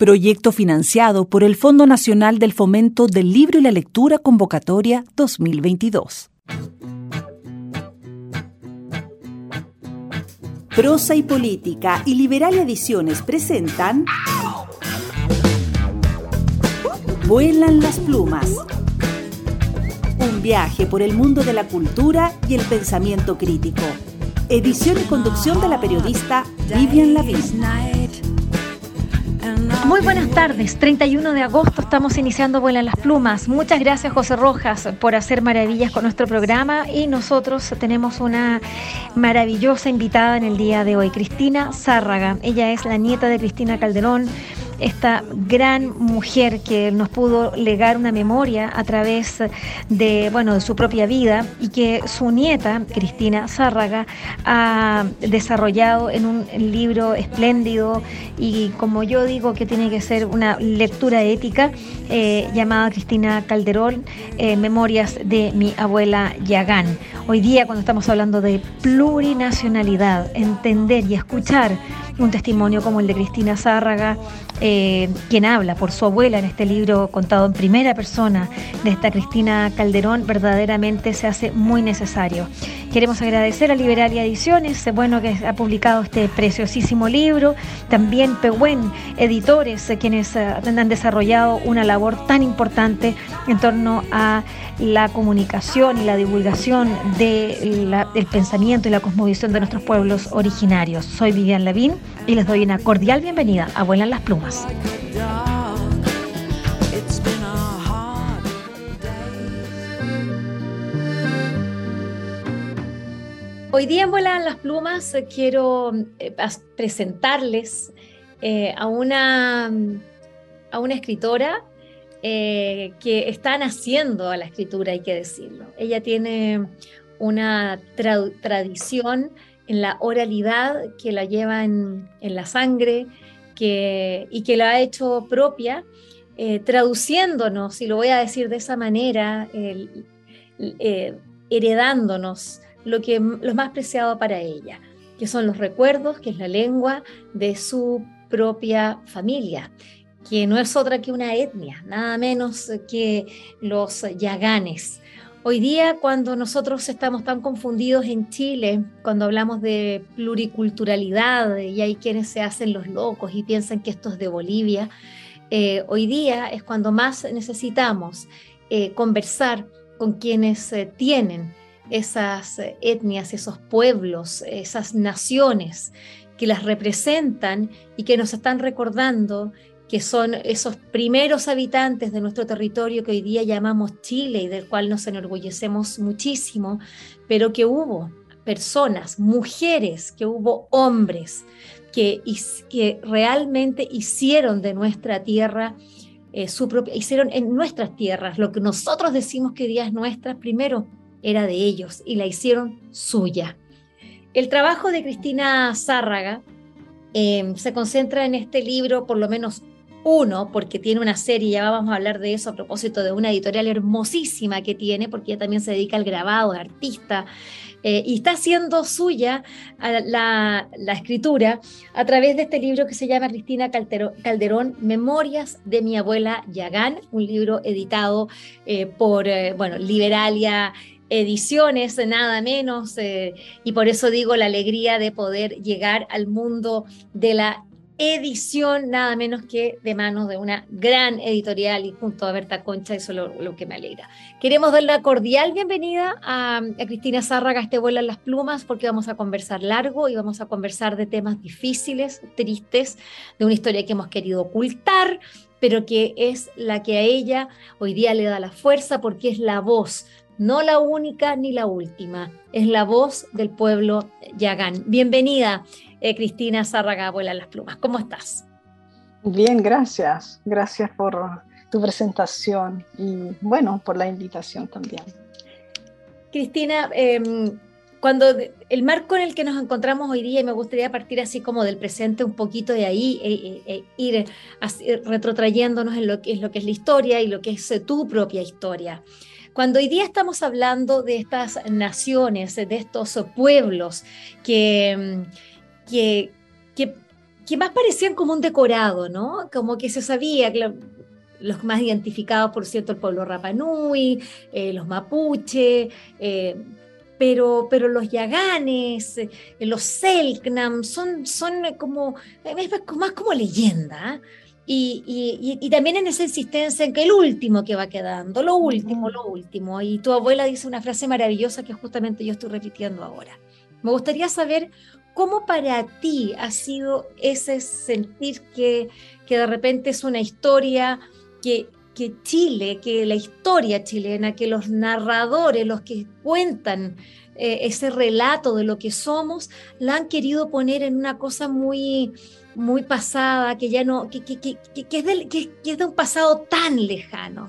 Proyecto financiado por el Fondo Nacional del Fomento del Libro y la Lectura Convocatoria 2022. Prosa y Política y Liberalia Ediciones presentan Vuelan las plumas. Un viaje por el mundo de la cultura y el pensamiento crítico. Edición y conducción de la periodista Vivian Lavín. Muy buenas tardes, 31 de agosto estamos iniciando Vuelan las plumas. Muchas gracias, José Rojas, por hacer maravillas con nuestro programa, y nosotros tenemos una maravillosa invitada en el día de hoy, Cristina Zárraga. Ella es la nieta de Cristina Calderón, esta gran mujer que nos pudo legar una memoria a través de su propia vida, y que su nieta, Cristina Zárraga, ha desarrollado en un libro espléndido y, como yo digo, que tiene que ser una lectura ética, llamada Cristina Calderón, Memorias de mi abuela Yagán. Hoy día, cuando estamos hablando de plurinacionalidad, entender y escuchar un testimonio como el de Cristina Zárraga, quien habla por su abuela en este libro contado en primera persona de esta Cristina Calderón, verdaderamente se hace muy necesario. Queremos agradecer a Liberalia Ediciones, que ha publicado este preciosísimo libro, también Pehuen Editores, quienes han desarrollado una labor tan importante en torno a la comunicación y la divulgación del pensamiento y la cosmovisión de nuestros pueblos originarios. Soy Vivian Lavín y les doy una cordial bienvenida a Vuelan las plumas. Hoy día en Vuelan las plumas quiero presentarles a una escritora que está naciendo a la escritura, hay que decirlo. Ella tiene una tradición en la oralidad que la lleva en la sangre, y que la ha hecho propia, traduciéndonos, y lo voy a decir de esa manera, heredándonos lo más preciado para ella, que son los recuerdos, que es la lengua de su propia familia, que no es otra que una etnia, nada menos que los yaganes. Hoy día, cuando nosotros estamos tan confundidos en Chile, cuando hablamos de pluriculturalidad, y hay quienes se hacen los locos y piensan que esto es de Bolivia, hoy día es cuando más necesitamos conversar con quienes tienen esas etnias, esos pueblos, esas naciones que las representan y que nos están recordando que son esos primeros habitantes de nuestro territorio que hoy día llamamos Chile y del cual nos enorgullecemos muchísimo, pero que hubo personas, mujeres, que hubo hombres que realmente hicieron de nuestra tierra hicieron en nuestras tierras lo que nosotros decimos que hoy día es nuestra, primero era de ellos y la hicieron suya. El trabajo de Cristina Zárraga se concentra en este libro, por lo menos uno, porque tiene una serie, ya vamos a hablar de eso a propósito de una editorial hermosísima que tiene, porque ella también se dedica al grabado, es artista, y está haciendo suya la escritura a través de este libro que se llama Cristina Calderón, Memorias de mi abuela Yagán, un libro editado por Liberalia Ediciones, nada menos, y por eso digo la alegría de poder llegar al mundo de la edición, nada menos que de manos de una gran editorial, y junto a Berta Concha, eso es lo que me alegra. Queremos dar la cordial bienvenida a Cristina Zárraga a este Vuelan las plumas, porque vamos a conversar largo y vamos a conversar de temas difíciles, tristes, de una historia que hemos querido ocultar, pero que es la que a ella hoy día le da la fuerza, porque es la voz, no la única ni la última, es la voz del pueblo yagán. Bienvenida, Cristina Zárraga, Vuelan las plumas. ¿Cómo estás? Bien, gracias. Gracias por tu presentación y, por la invitación también. Cristina, cuando el marco en el que nos encontramos hoy día, y me gustaría partir así como del presente un poquito de ahí, ir retrotrayéndonos en lo que es la historia y lo que es tu propia historia. Cuando hoy día estamos hablando de estas naciones, de estos pueblos que que más parecían como un decorado, ¿no? Como que se sabía que los más identificados, por cierto, el pueblo Rapa Nui, los mapuche, pero los yaganes, los selknam, son como, es más como leyenda, ¿eh? Y también en esa insistencia en que el último que va quedando, lo último. Y tu abuela dice una frase maravillosa que justamente yo estoy repitiendo ahora. Me gustaría saber cómo para ti ha sido ese sentir que de repente es una historia que Chile, que la historia chilena, que los narradores, los que cuentan ese relato de lo que somos, la han querido poner en una cosa muy, muy pasada, que ya no, que es de un pasado tan lejano.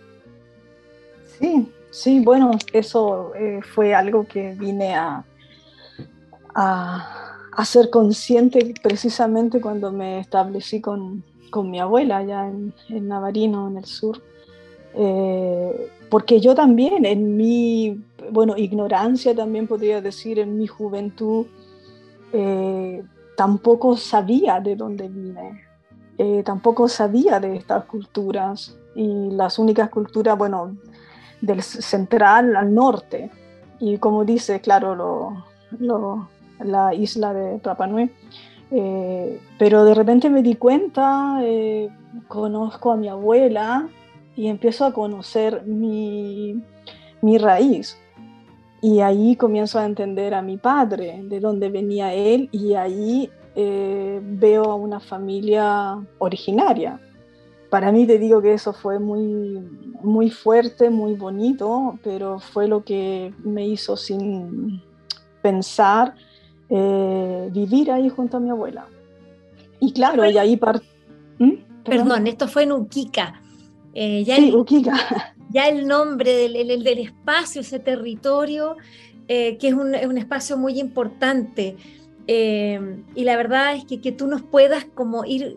Sí, bueno, eso fue algo que vine a ser consciente precisamente cuando me establecí con mi abuela allá en Navarino, en el sur. Porque yo también, en mi ignorancia también podría decir, en mi juventud, tampoco sabía de dónde vine, tampoco sabía de estas culturas, y las únicas culturas, del central al norte, y como dice, claro, la isla de Rapa Nui, pero de repente me di cuenta, conozco a mi abuela y empiezo a conocer mi raíz. Y ahí comienzo a entender a mi padre, de dónde venía él, y ahí veo a una familia originaria. Para mí te digo que eso fue muy, muy fuerte, muy bonito, pero fue lo que me hizo sin pensar vivir ahí junto a mi abuela. Y claro, y ahí Perdón, esto fue en Uquica. Sí, Uquica. Ya el nombre del espacio, ese territorio, que es un espacio muy importante. Y la verdad es que tú nos puedas como ir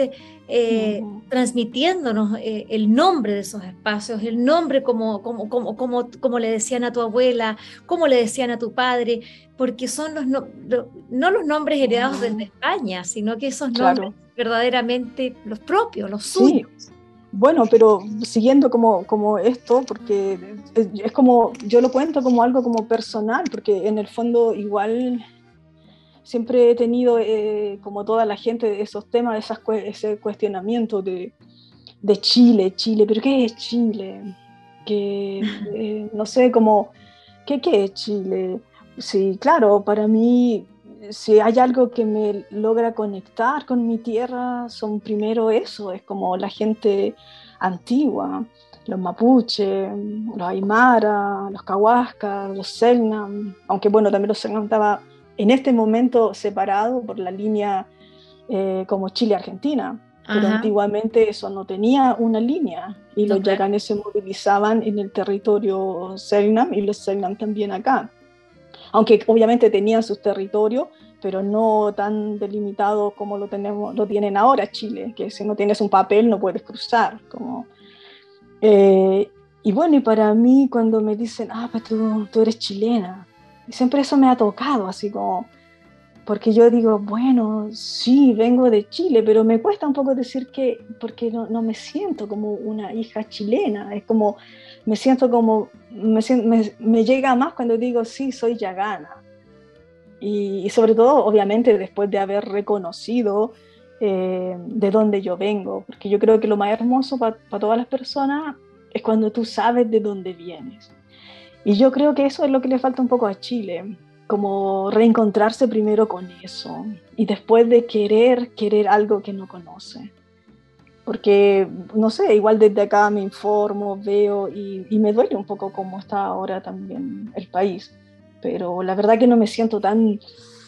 transmitiéndonos el nombre de esos espacios, el nombre como le decían a tu abuela, como le decían a tu padre, porque son no los nombres heredados desde España, sino que esos nombres verdaderamente los propios, los suyos. Sí. Bueno, pero siguiendo como esto, porque es como, yo lo cuento como algo como personal, porque en el fondo igual siempre he tenido, como toda la gente, esos temas, ese cuestionamiento de Chile, pero ¿qué es Chile? Que no sé, como, ¿qué es Chile? Sí, claro, para mí, si hay algo que me logra conectar con mi tierra, son primero eso, es como la gente antigua, los mapuche, los aymara, los cahuascas, los selknam, aunque también los selknam estaba en este momento separado por la línea como Chile-Argentina, pero antiguamente eso no tenía una línea, y los yaganes se movilizaban en el territorio selknam, y los selknam también acá. Aunque obviamente tenían sus territorios, pero no tan delimitados como lo tienen ahora Chile, que si no tienes un papel no puedes cruzar. Y para mí cuando me dicen, pues tú eres chilena, siempre eso me ha tocado, así como, porque yo digo, sí, vengo de Chile, pero me cuesta un poco decir porque no me siento como una hija chilena, es como, me siento como, me llega más cuando digo, sí, soy yagana. Y sobre todo, obviamente, después de haber reconocido de dónde yo vengo, porque yo creo que lo más hermoso para todas las personas es cuando tú sabes de dónde vienes. Y yo creo que eso es lo que le falta un poco a Chile, como reencontrarse primero con eso y después de querer algo que no conoce. Porque, no sé, igual desde acá me informo, veo y me duele un poco cómo está ahora también el país. Pero la verdad que no me siento tan...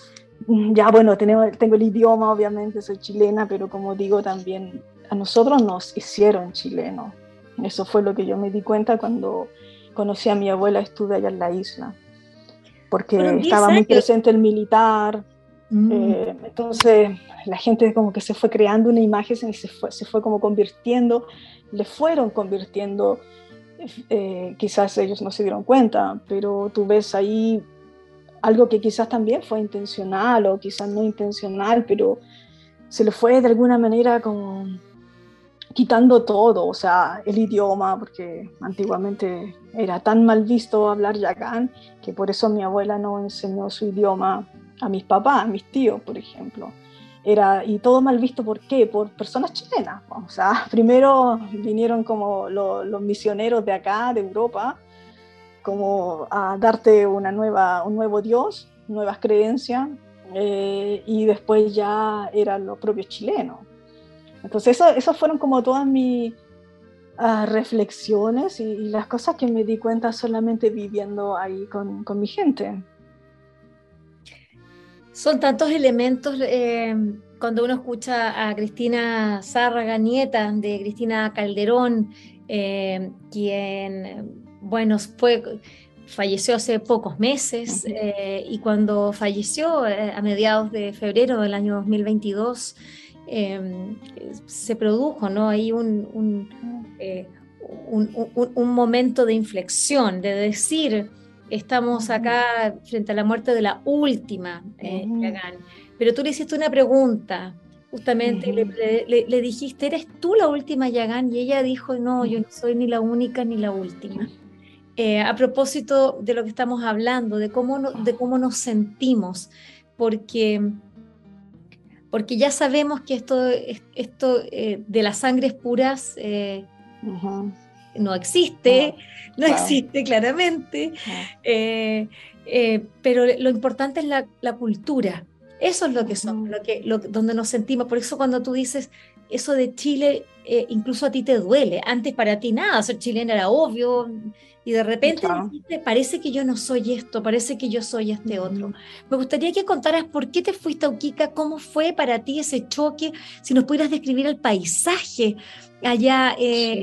tengo el idioma, obviamente, soy chilena, pero como digo también, a nosotros nos hicieron chilenos. Eso fue lo que yo me di cuenta cuando conocí a mi abuela, estuve allá en la isla. Porque estaba muy presente el militar, entonces la gente como que se fue creando una imagen y se fue como convirtiendo, le fueron convirtiendo, quizás ellos no se dieron cuenta, pero tú ves ahí algo que quizás también fue intencional o quizás no intencional, pero se le fue de alguna manera como quitando todo, o sea, el idioma, porque antiguamente era tan mal visto hablar yagán, que por eso mi abuela no enseñó su idioma a mis papás, a mis tíos, por ejemplo. Y todo mal visto, ¿por qué? Por personas chilenas. O sea, primero vinieron como los misioneros de acá, de Europa, como a darte un nuevo Dios, nuevas creencias, y después ya eran los propios chilenos. Entonces eso fueron como todas mis reflexiones y las cosas que me di cuenta solamente viviendo ahí con mi gente. Son tantos elementos, cuando uno escucha a Cristina Zárraga, nieta de Cristina Calderón, quien, bueno, falleció hace pocos meses, y cuando falleció a mediados de febrero del año 2022, se produjo, ¿no? Ahí un momento de inflexión, de decir, estamos acá frente a la muerte de la última yagán. Pero tú le hiciste una pregunta, justamente, le dijiste, ¿eres tú la última yagán? Y ella dijo, no, yo no soy ni la única ni la última. A propósito de lo que estamos hablando, de cómo nos sentimos, porque ya sabemos que esto de las sangres puras no existe, no existe claramente, pero lo importante es la cultura. Eso es lo que somos, donde nos sentimos. Por eso cuando tú dices eso de Chile, incluso a ti te duele. Antes para ti nada, ser chilena era obvio, y de repente dijiste, parece que yo no soy esto, parece que yo soy este otro. Me gustaría que contaras por qué te fuiste a Uquica, cómo fue para ti ese choque, si nos pudieras describir el paisaje allá,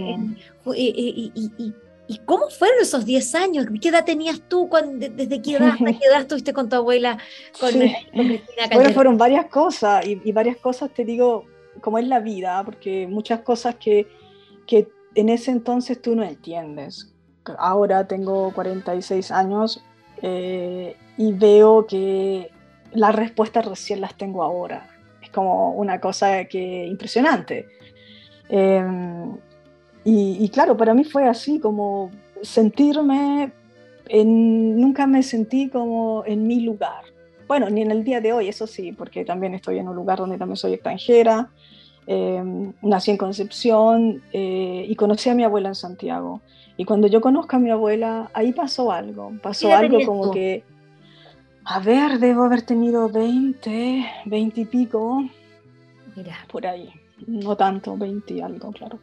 y cómo fueron esos 10 años, qué edad tenías tú, desde qué edad estuviste con tu abuela, con Cristina Calderón. Bueno, fueron varias cosas, y varias cosas, te digo, como es la vida, porque muchas cosas que en ese entonces tú no entiendes. Ahora tengo 46 años, y veo que las respuestas recién las tengo ahora. Es como una cosa impresionante. Y claro, para mí fue así, como sentirme, nunca me sentí como en mi lugar. Bueno, ni en el día de hoy, eso sí, porque también estoy en un lugar donde también soy extranjera. Nací en Concepción, y conocí a mi abuela en Santiago. Y cuando yo conozco a mi abuela, ahí pasó algo como que, a ver, debo haber tenido 20 y pico, mira, por ahí, no tanto, 20 y algo, claro.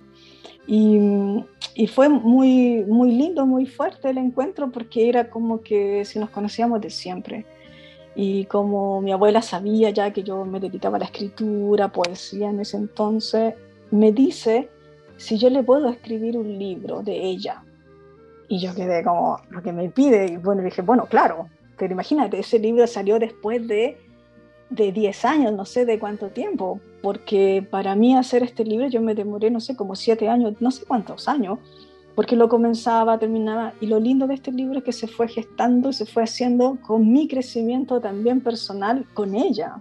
Y fue muy, muy lindo, muy fuerte el encuentro, porque era como que si nos conocíamos de siempre. Y como mi abuela sabía ya que yo me dedicaba a la escritura, poesía en ese entonces, me dice si yo le puedo escribir un libro de ella. Y yo quedé como, lo que me pide, y bueno, dije, bueno, claro, pero imagínate, ese libro salió después de 10 años, no sé de cuánto tiempo, porque para mí hacer este libro yo me demoré, no sé, como 7 años, no sé cuántos años, porque lo comenzaba, terminaba, y lo lindo de este libro es que se fue gestando, se fue haciendo con mi crecimiento también personal con ella.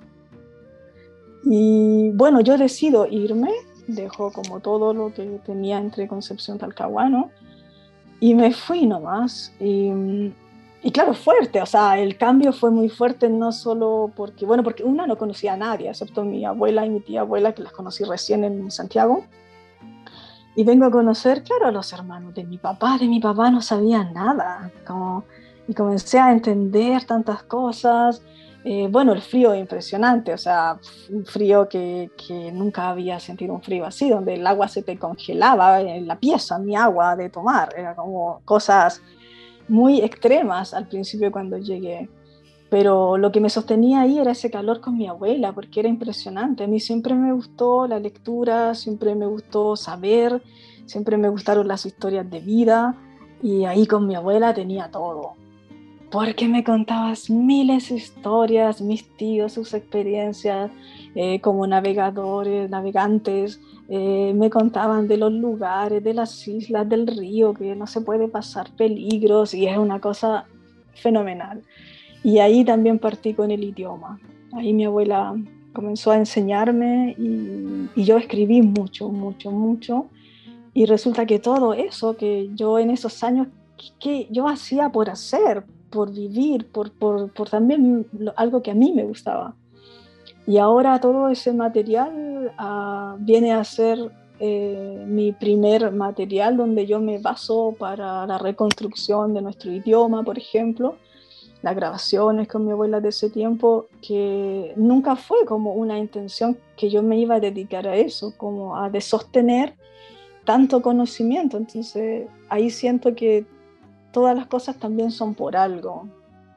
Y bueno, yo decido irme, dejo como todo lo que tenía entre Concepción y Talcahuano, y me fui nomás. Y claro, fuerte, o sea, el cambio fue muy fuerte, no solo porque una no conocía a nadie, excepto mi abuela y mi tía abuela, que las conocí recién en Santiago. Y vengo a conocer, claro, a los hermanos de mi papá no sabía nada, y comencé a entender tantas cosas. Bueno, el frío es impresionante, o sea, un frío que nunca había sentido un frío así, donde el agua se te congelaba en la pieza, mi agua de tomar, era como cosas muy extremas al principio cuando llegué. Pero lo que me sostenía ahí era ese calor con mi abuela, porque era impresionante. A mí siempre me gustó la lectura, siempre me gustó saber, siempre me gustaron las historias de vida, y ahí con mi abuela tenía todo. Porque me contabas miles de historias, mis tíos, sus experiencias como navegadores, navegantes, me contaban de los lugares, de las islas, del río, que no se puede pasar peligros, y es una cosa fenomenal. Y ahí también partí con el idioma. Ahí mi abuela comenzó a enseñarme y yo escribí mucho, mucho, mucho. Y resulta que todo eso que yo en esos años, que yo hacía por hacer, por vivir, por también algo que a mí me gustaba. Y ahora todo ese material viene a ser mi primer material donde yo me baso para la reconstrucción de nuestro idioma, por ejemplo, las grabaciones con mi abuela de ese tiempo, que nunca fue como una intención que yo me iba a dedicar a eso, como a de sostener tanto conocimiento. Entonces ahí siento que todas las cosas también son por algo.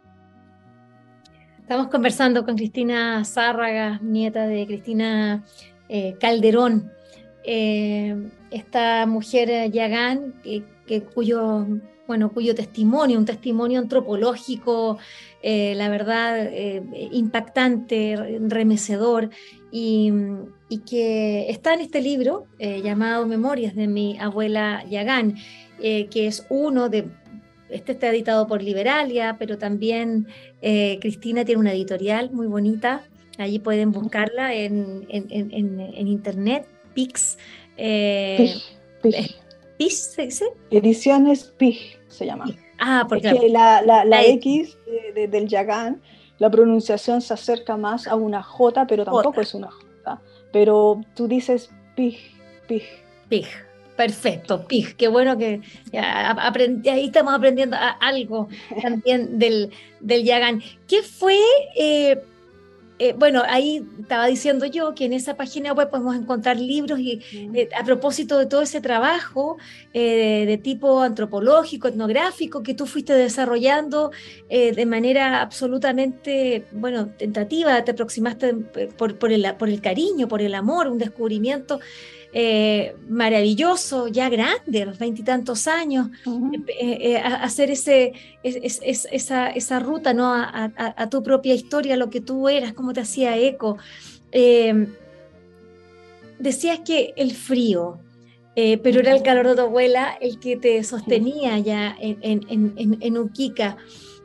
Estamos conversando con Cristina Zárraga, nieta de Cristina Calderón, esta mujer yagán cuyo testimonio, un testimonio antropológico, la verdad, impactante, remecedor, y que está en este libro llamado Memorias de mi abuela yagán, que es uno de... Este está editado por Liberalia, pero también Cristina tiene una editorial muy bonita. Allí pueden buscarla en internet, Pix. PIG, PIG. ¿Pix se dice? Ediciones PIG se llama. Porque es que la X del yagán, la pronunciación se acerca más a una J, pero tampoco es una J. Pero tú dices PIG, PIG. PIG. Perfecto, PIG, qué bueno que ahí estamos aprendiendo algo también del yagán. ¿Qué fue? Bueno, ahí estaba diciendo yo que en esa página web podemos encontrar libros y a propósito de todo ese trabajo de tipo antropológico, etnográfico que tú fuiste desarrollando de manera absolutamente, bueno, tentativa, te aproximaste por el cariño, por el amor, un descubrimiento maravilloso, ya grande, a los 20 y tantos años, hacer esa ruta, ¿no? a tu propia historia, lo que tú eras, cómo te hacía eco. Decías que el frío, pero era el calor de tu abuela el que te sostenía ya en Uquica.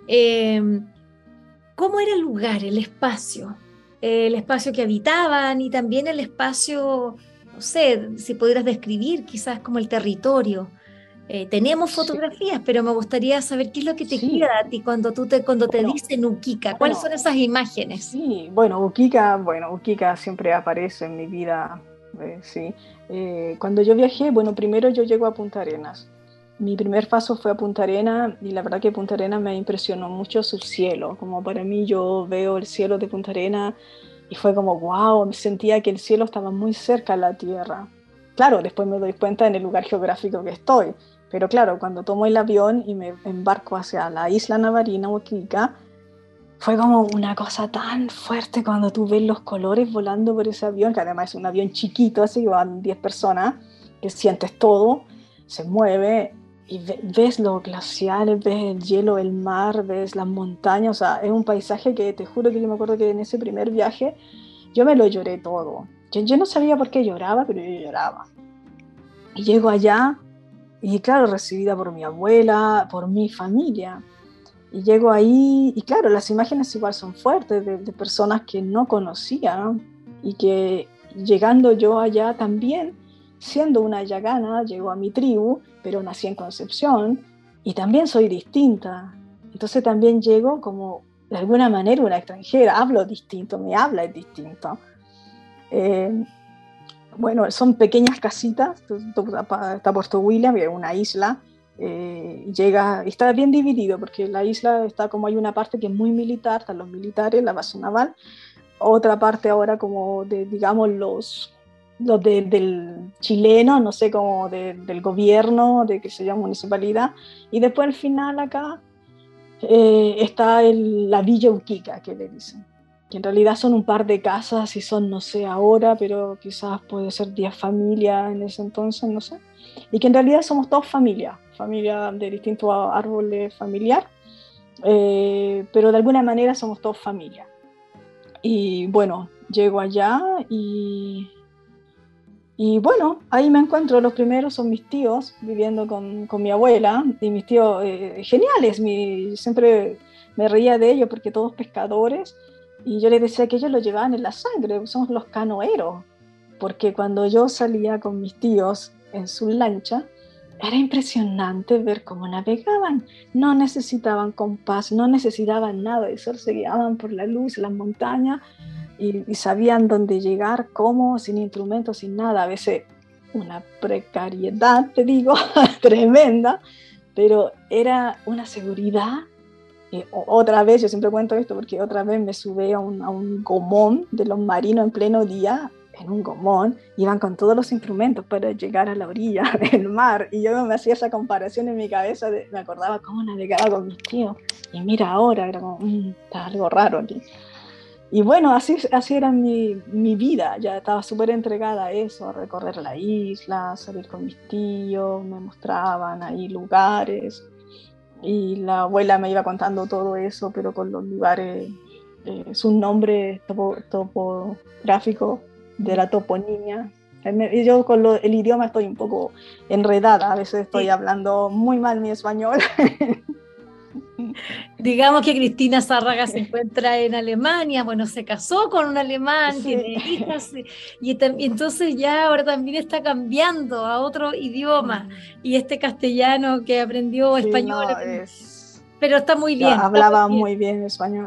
¿Cómo era el lugar, el espacio que habitaban y también el espacio... No sé, si pudieras describir quizás como el territorio. Tenemos fotografías, pero me gustaría saber qué es lo que te queda a ti cuando te dicen Uquica. ¿Cuáles son esas imágenes? Sí, Uquica siempre aparece en mi vida. Sí. Cuando yo viajé, primero yo llego a Punta Arenas. Mi primer paso fue a Punta Arenas y la verdad que Punta Arenas me impresionó mucho su cielo. Como para mí, yo veo el cielo de Punta Arenas y fue como, wow, me sentía que el cielo estaba muy cerca a la tierra. Claro, después me doy cuenta en el lugar geográfico que estoy, pero claro, cuando tomo el avión y me embarco hacia la isla Navarina, Uquica, fue como una cosa tan fuerte cuando tú ves los colores volando por ese avión, que además es un avión chiquito, así que van 10 personas, que sientes todo, se mueve, y ves los glaciares, ves el hielo, el mar, ves las montañas. O sea, es un paisaje que te juro que yo me acuerdo que en ese primer viaje yo me lo lloré todo. Yo no sabía por qué lloraba, pero yo lloraba. Y llego allá y claro, recibida por mi abuela, por mi familia. Y llego ahí y claro, las imágenes igual son fuertes de personas que no conocía, ¿no? Y que llegando yo allá también, siendo una yagana, llego a mi tribu, pero nací en Concepción y también soy distinta. Entonces también llego como, de alguna manera, una extranjera. Hablo distinto, mi habla es distinto. Son pequeñas casitas. Está Puerto William, que es una isla. Está bien dividido, porque la isla está como hay una parte que es muy militar, están los militares, la base naval. Otra parte ahora como de, digamos, los del chileno, no sé, como del gobierno, de que se llama municipalidad, y después al final acá está la Villa Uquica, que le dicen, que en realidad son un par de casas y son, no sé ahora, pero quizás puede ser 10 familias en ese entonces, no sé, y que en realidad somos todos familia de distintos árboles familiar, pero de alguna manera somos todos familia. Y bueno, llego allá y bueno, ahí me encuentro. Los primeros son mis tíos viviendo con mi abuela, y mis tíos geniales, siempre me reía de ellos porque todos pescadores, Y yo les decía que ellos lo llevaban en la sangre, somos los canoeros, porque cuando yo salía con mis tíos en su lancha, era impresionante ver cómo navegaban. No necesitaban compás, no necesitaban nada de eso, se guiaban por la luz, las montañas, y sabían dónde llegar, cómo, sin instrumentos, sin nada. A veces una precariedad, te digo, tremenda, pero era una seguridad. Otra vez, yo siempre cuento esto porque otra vez me subí a un gomón de los marinos en pleno día, en un gomón, iban con todos los instrumentos para llegar a la orilla del mar, y yo me hacía esa comparación en mi cabeza, me acordaba cómo navegaba con mis tíos, y mira ahora, era como, está algo raro aquí. Y bueno, así era mi vida, ya estaba súper entregada a eso, a recorrer la isla, salir con mis tíos, me mostraban ahí lugares, y la abuela me iba contando todo eso, pero con los lugares, sus nombres topográficos de la toponimia. Y yo con el idioma estoy un poco enredada, a veces estoy hablando muy mal mi español. Digamos que Cristina Zárraga se encuentra en Alemania, bueno, se casó con un alemán, Sí. tiene hijas, y entonces ya ahora también está cambiando a otro idioma, y este castellano que aprendió Sí, español, no, pero está muy bien. Hablaba muy bien español.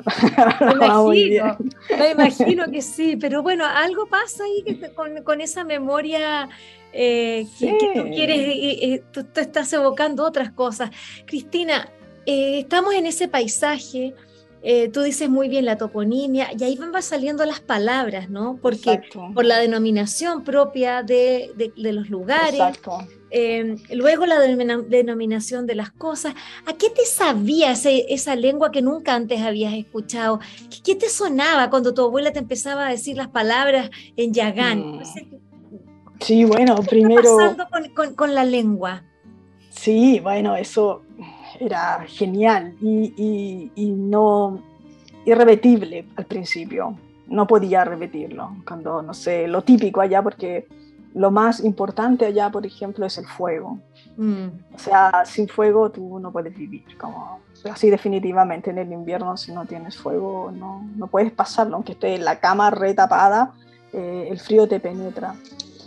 Me imagino que sí, pero bueno, algo pasa ahí con esa memoria que tú quieres, tú estás evocando otras cosas. Cristina, estamos en ese paisaje, tú dices muy bien la toponimia, y ahí van saliendo las palabras, ¿no? Porque Exacto. por la denominación propia de los lugares. Exacto. Luego la denominación de las cosas. ¿A qué te sabía esa lengua que nunca antes habías escuchado? ¿Qué te sonaba cuando tu abuela te empezaba a decir las palabras en yagán? Sí, bueno, ¿Qué primero... está pasando con la lengua? Sí, bueno, eso era genial y no irrepetible al principio. No podía repetirlo. Cuando, no sé, lo típico allá, porque lo más importante allá, por ejemplo, es el fuego. O sea, sin fuego tú no puedes vivir. Como, así definitivamente en el invierno, si no tienes fuego, no puedes pasarlo. Aunque esté en la cama retapada, el frío te penetra.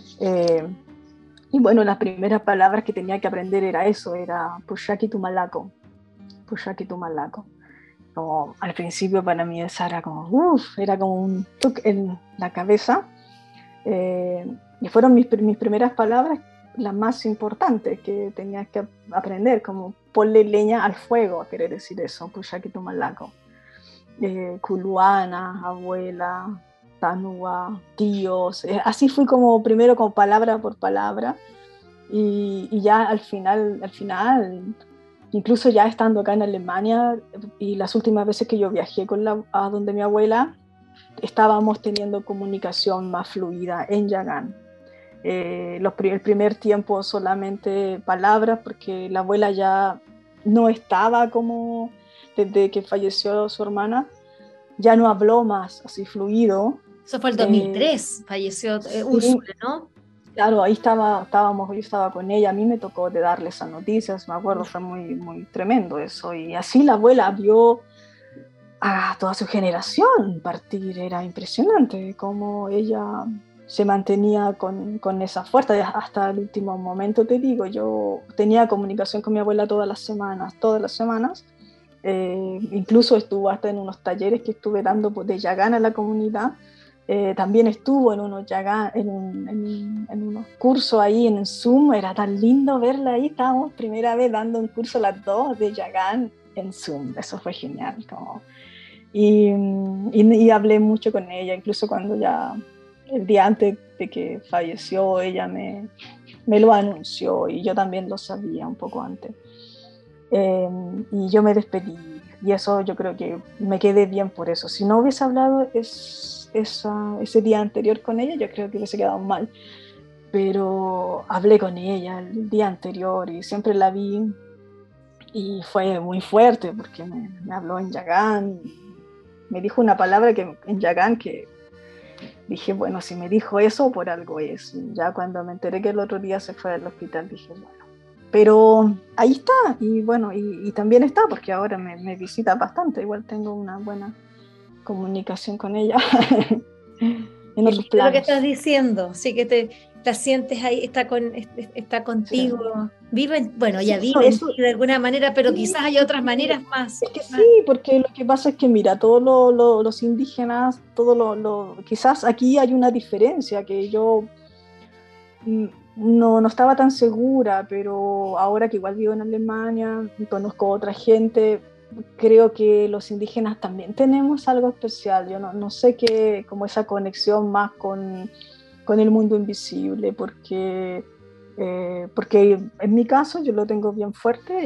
Y bueno, las primeras palabras que tenía que aprender era eso, era Pushaki Tumalaco. Pushaki Tumalaco. Como, al principio para mí esa era como, era como un tuk en la cabeza. Y fueron mis primeras palabras las más importantes que tenía que aprender, como ponle leña al fuego, quiere decir eso, Pushaki Tumalaco. Kuluana, abuela, Tanua, tíos, así fui como primero como palabra por palabra, y ya al final, incluso ya estando acá en Alemania, y las últimas veces que yo viajé a donde mi abuela, estábamos teniendo comunicación más fluida en yagán. El primer tiempo solamente palabras, porque la abuela ya no estaba como desde que falleció su hermana, ya no habló más así fluido. Eso fue el 2003, falleció Úrsula, ¿no? Claro, ahí estábamos, yo estaba con ella, a mí me tocó de darle esas noticias, me acuerdo, fue muy, muy tremendo eso. Y así la abuela vio a toda su generación partir, era impresionante cómo ella se mantenía con esa fuerza hasta el último momento. Te digo, yo tenía comunicación con mi abuela todas las semanas, incluso estuvo hasta en unos talleres que estuve dando de yagán a la comunidad. También estuvo en unos cursos ahí en Zoom, era tan lindo verla ahí, estábamos primera vez dando un curso las dos de yagán en Zoom, eso fue genial. Y hablé mucho con ella, incluso cuando ya el día antes de que falleció, ella me lo anunció y yo también lo sabía un poco antes. Y yo me despedí, y eso yo creo que me quedé bien por eso. Si no hubiese hablado ese día anterior con ella, yo creo que hubiese quedado mal, pero hablé con ella el día anterior y siempre la vi, y fue muy fuerte porque me habló en yagán, me dijo una palabra en yagán que dije, bueno, si me dijo eso, por algo es. Y ya cuando me enteré que el otro día se fue al hospital, dije, bueno, pero ahí está, y bueno, y también está porque ahora me visita bastante, igual tengo una buena comunicación con ella en otros Lo planos. que estás diciendo, sí que te sientes ahí, está contigo, Sí. vive, bueno, ya Sí, vive en ti de alguna manera, pero sí, quizás hay otras sí. maneras más. Es que sí, porque lo que pasa es que, mira, todos los indígenas, quizás aquí hay una diferencia que yo no estaba tan segura, pero ahora que igual vivo en Alemania y conozco a otra gente, creo que los indígenas también tenemos algo especial. Yo no sé qué, como esa conexión más con el mundo invisible, porque en mi caso yo lo tengo bien fuerte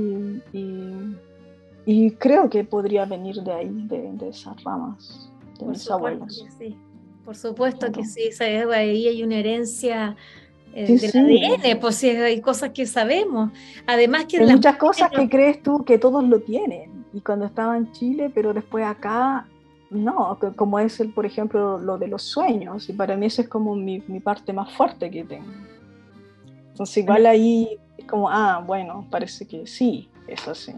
y creo que podría venir de ahí, de esas ramas, de Por mis supuesto abuelos. que sí, por supuesto que Claro. sí, ahí hay una herencia Sí, del sí. ADN, pues sí, hay cosas que sabemos. Además que Hay las muchas mujeres cosas que crees tú que todos lo tienen, y cuando estaba en Chile, pero después acá, no, como es, por ejemplo, lo de los sueños, y para mí eso es como mi parte más fuerte que tengo. Entonces igual ahí es como, bueno, parece que sí, es así.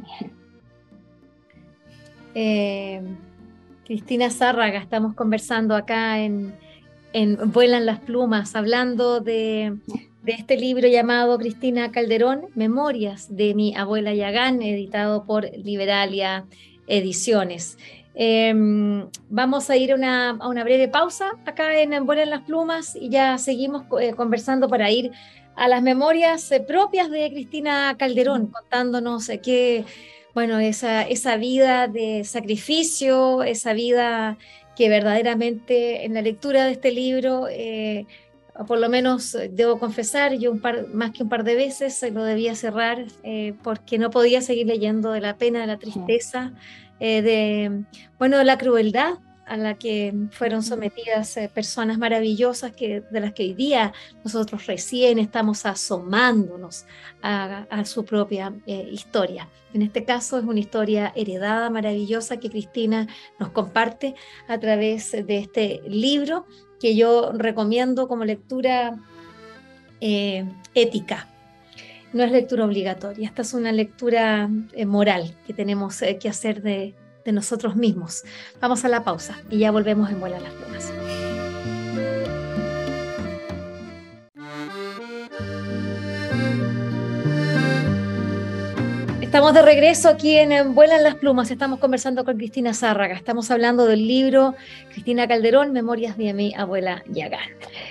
Cristina Zárraga, estamos conversando acá en Vuelan las plumas, hablando de este libro llamado Cristina Calderón, Memorias de mi abuela Yagán, editado por Liberalia Ediciones. Vamos a ir a una breve pausa acá en Vuelan las plumas y ya seguimos conversando para ir a las memorias propias de Cristina Calderón, contándonos bueno, esa vida de sacrificio, esa vida que verdaderamente en la lectura de este libro, por lo menos debo confesar, yo más que un par de veces lo debía cerrar porque no podía seguir leyendo de la pena, de la tristeza, de la crueldad a la que fueron sometidas personas maravillosas de las que hoy día nosotros recién estamos asomándonos a su propia historia. En este caso es una historia heredada, maravillosa, que Cristina nos comparte a través de este libro que yo recomiendo como lectura ética. No es lectura obligatoria, esta es una lectura moral que tenemos que hacer de nosotros mismos. Vamos a la pausa y ya volvemos en Vuelan las plumas. Estamos de regreso aquí en Vuelan las plumas, estamos conversando con Cristina Zárraga, estamos hablando del libro Cristina Calderón, Memorias de mi abuela Yagán.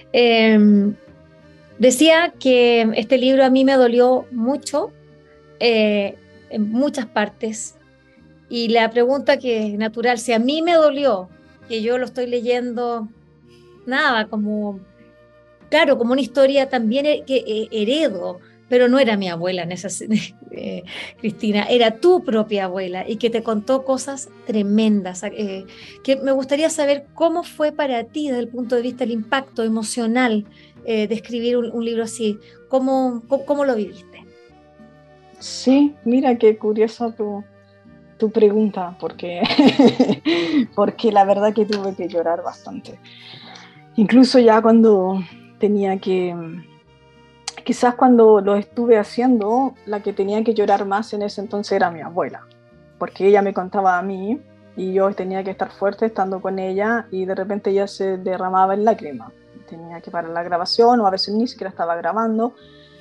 Decía que este libro a mí me dolió mucho, en muchas partes, y la pregunta que es natural, si a mí me dolió, que yo lo estoy leyendo, nada, claro, como una historia también que heredo, pero no era mi abuela, Cristina, era tu propia abuela y que te contó cosas tremendas, que me gustaría saber cómo fue para ti desde el punto de vista del impacto emocional de escribir un libro así, cómo lo viviste. Sí, mira qué curiosa tu pregunta, porque la verdad que tuve que llorar bastante. Incluso ya cuando tenía quizás cuando lo estuve haciendo, la que tenía que llorar más en ese entonces era mi abuela, porque ella me contaba a mí y yo tenía que estar fuerte estando con ella, y de repente ella se derramaba en lágrimas. Tenía que parar la grabación, o a veces ni siquiera estaba grabando,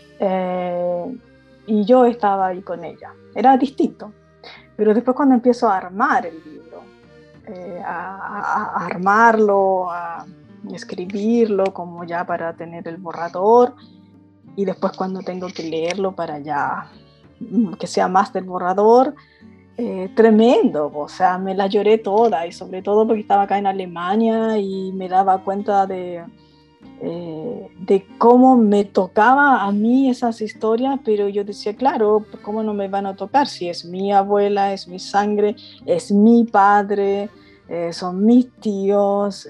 y yo estaba ahí con ella. Era distinto. Pero después, cuando empiezo a armar el libro, a armarlo, a escribirlo como ya para tener el borrador, y después cuando tengo que leerlo para ya que sea más del borrador, tremendo, o sea, me la lloré toda, y sobre todo porque estaba acá en Alemania y me daba cuenta de cómo me tocaba a mí esas historias, pero yo decía, claro, ¿cómo no me van a tocar si es mi abuela, es mi sangre, es mi padre, son mis tíos?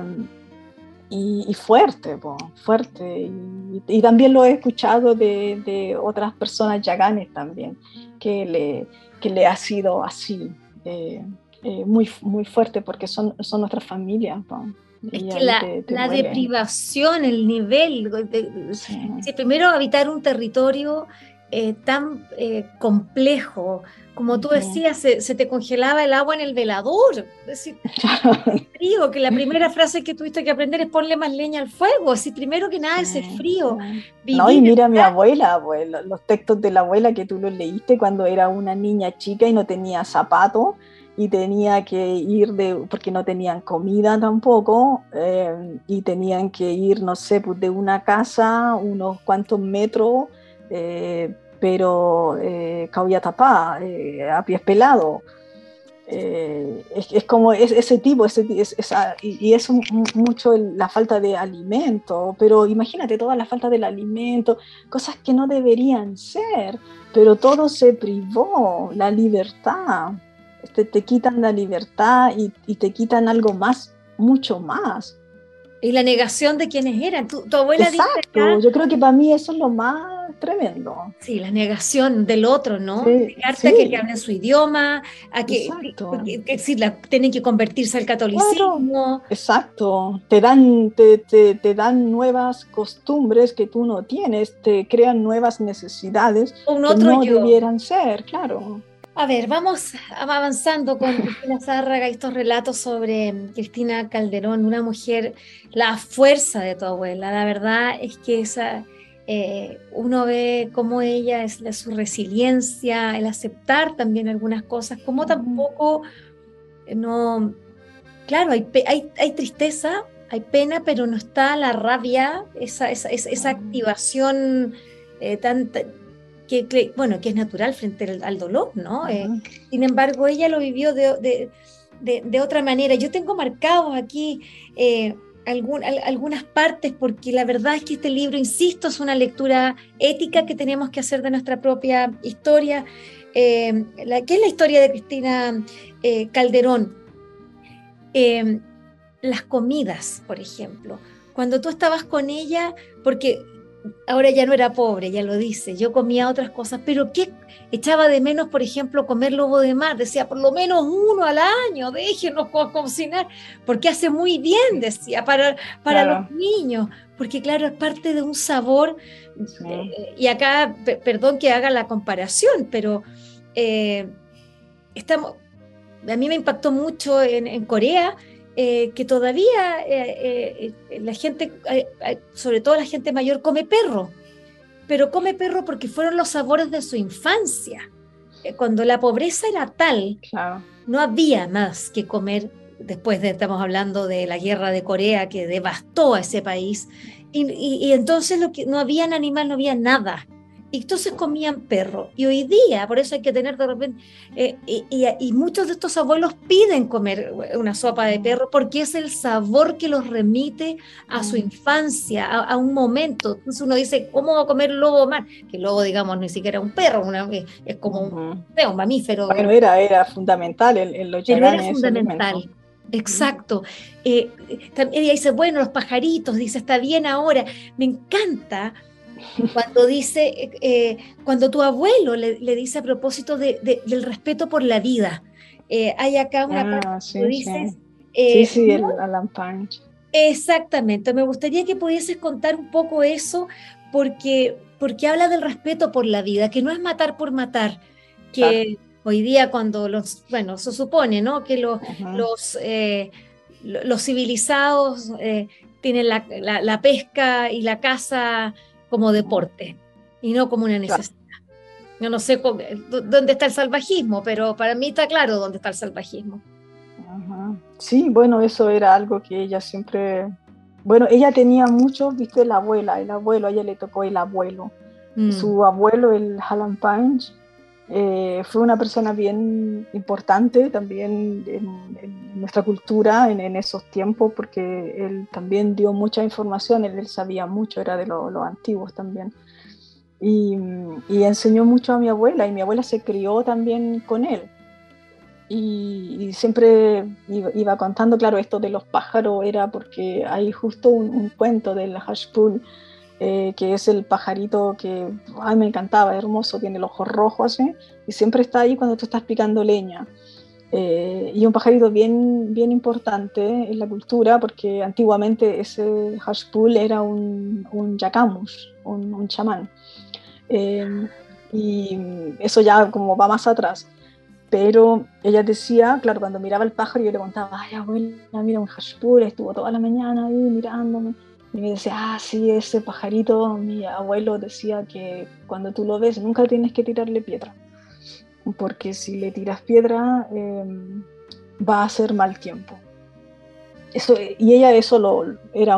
Y fuerte, fuerte. Y también lo he escuchado de otras personas yaganes también, que le ha sido así, muy, muy fuerte, porque son nuestras familias. Es Y que ahí te la duele. deprivación, el nivel, Sí. primero habitar un territorio tan complejo. Como tú decías, se te congelaba el agua en el velador. Es decir, frío, que la primera frase que tuviste que aprender es ponle más leña al fuego. Así, primero que nada, ese frío. No, y mira a mi abuela, pues, los textos de la abuela que tú los leíste cuando era una niña chica y no tenía zapatos y tenía que ir porque no tenían comida tampoco, y tenían que ir, no sé, pues de una casa unos cuantos metros, pero cabía tapada, a pies pelados. Es como ese tipo, y es mucho la falta de alimento, pero imagínate toda la falta del alimento, cosas que no deberían ser, pero todo se privó, la libertad, te quitan la libertad y te quitan algo más, mucho más. Y la negación de quienes eran. Tu abuela Exacto, dice acá, yo creo que para mí eso es lo más tremendo. sí, la negación del otro, ¿no? Sí, Negarte a que hablen su idioma, a que sí, tienen que convertirse al catolicismo. Claro, exacto, te dan nuevas costumbres que tú no tienes, te crean nuevas necesidades Un que otro no yo. debieran ser, claro. A ver, vamos avanzando con Cristina Zárraga y estos relatos sobre Cristina Calderón, una mujer, la fuerza de tu abuela. La verdad es que uno ve cómo ella es su resiliencia, el aceptar también algunas cosas, como tampoco, no, claro, hay tristeza, hay pena, pero no está la rabia, esa activación tan bueno, que es natural frente al dolor, ¿no? Sin embargo, ella lo vivió de otra manera. Yo tengo marcados aquí algunas partes, porque la verdad es que este libro, insisto, es una lectura ética que tenemos que hacer de nuestra propia historia. ¿Qué es la historia de Cristina Calderón? Las comidas, por ejemplo. Cuando tú estabas con ella, porque ahora ya no era pobre, ya lo dice, yo comía otras cosas, pero ¿qué echaba de menos, por ejemplo, comer lobo de mar? Decía, por lo menos uno al año, déjenos cocinar, porque hace muy bien, decía, para Claro. los niños, porque claro, es parte de un sabor, Sí. y acá, perdón que haga la comparación, pero a mí me impactó mucho en Corea, que todavía la gente, sobre todo la gente mayor, come perro, pero come perro porque fueron los sabores de su infancia. Cuando la pobreza era tal, Claro. no había más que comer. Estamos hablando de la guerra de Corea que devastó a ese país, y entonces no había animal, no había nada. Y entonces comían perro. Y hoy día, por eso hay que tener de repente, y muchos de estos abuelos piden comer una sopa de perro porque es el sabor que los remite a su infancia, a un momento. Entonces uno dice, ¿cómo va a comer lobo mar? Que el lobo, digamos, ni siquiera es un perro, es como un mamífero. Bueno, era fundamental en los Pero era yaganes ese fundamental. alimento. Exacto. Ella dice, bueno, los pajaritos, dice, está bien ahora. Me encanta cuando dice, cuando tu abuelo le dice a propósito del respeto por la vida. Hay acá una parte que tú dices. Sí, el ¿no? Alan Punch. Exactamente. Me gustaría que pudieses contar un poco eso, porque habla del respeto por la vida, que no es matar por matar, que hoy día bueno, se supone, ¿no? Que los civilizados tienen la pesca y la caza como deporte y no como una necesidad. Yo no sé dónde está el salvajismo, pero para mí está claro dónde está el salvajismo. Sí, bueno, eso era algo que ella siempre... Bueno, ella tenía mucho, viste, el abuelo, a ella le tocó el abuelo. Su abuelo, el Alan Punch, fue una persona bien importante también en nuestra cultura en esos tiempos, porque él también dio mucha información, él sabía mucho, era de los antiguos también. Y enseñó mucho a mi abuela, y mi abuela se crió también con él. Y siempre iba contando, claro, esto de los pájaros era porque hay justo un cuento del Hashpul, que es el pajarito que me encantaba, hermoso, tiene los ojos rojos así, y siempre está ahí cuando tú estás picando leña. Y un pajarito bien, bien importante en la cultura, porque antiguamente ese Hashpul era un yakamush, un chamán. y eso ya como va más atrás. Pero ella decía, claro, cuando miraba el pájaro, yo le contaba, ay, abuela, mira un hashpur, estuvo toda la mañana ahí mirándome. Y me decía, sí, ese pajarito, mi abuelo decía que cuando tú lo ves, nunca tienes que tirarle piedra, porque si le tiras piedra, va a hacer mal tiempo. Eso, y ella era